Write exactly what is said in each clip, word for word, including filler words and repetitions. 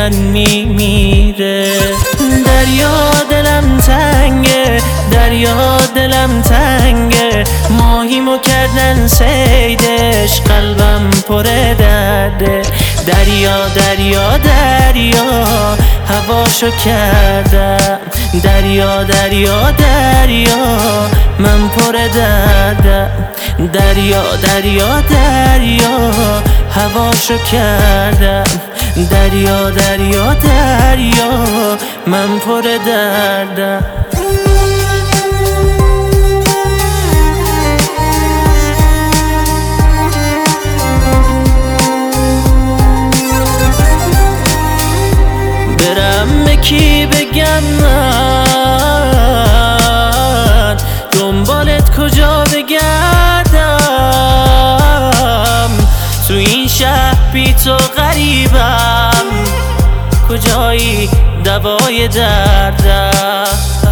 میرن میمیره. دریا دلم تنگه، دریا دلم تنگه، ماهیمو کردن سیدش، قلبم پر درده. دریا دریا دریا هواشو کردم، دریا دریا دریا من پر دردم. دریا دریا دریا هواشو کردم، دریا دریا دریا من پر دردم. برم به کی بگم من دنبالت کجا بگردم؟ تو این شهر بی تو غریبم، کجایی دوای دردم؟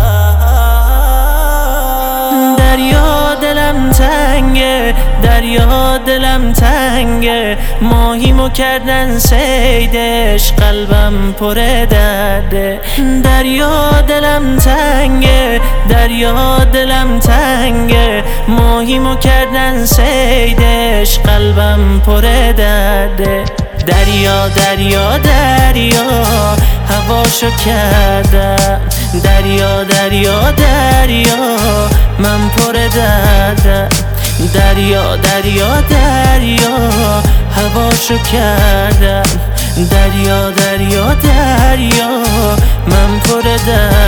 دریا دلم تنگه، دریا دلم تنگه، ماهیمو کردن سیدش، قلبم پر درده. دریا دلم تنگه، دریا دلم تنگه، ماهیمو کردن سیدش، قلبم پر درده. دریا دریا دریا هواشو کردم، دریا دریا دریا من پر دردم. دریا دریا دریا هواشو کردم، دریا دریا دریا من پر دردم.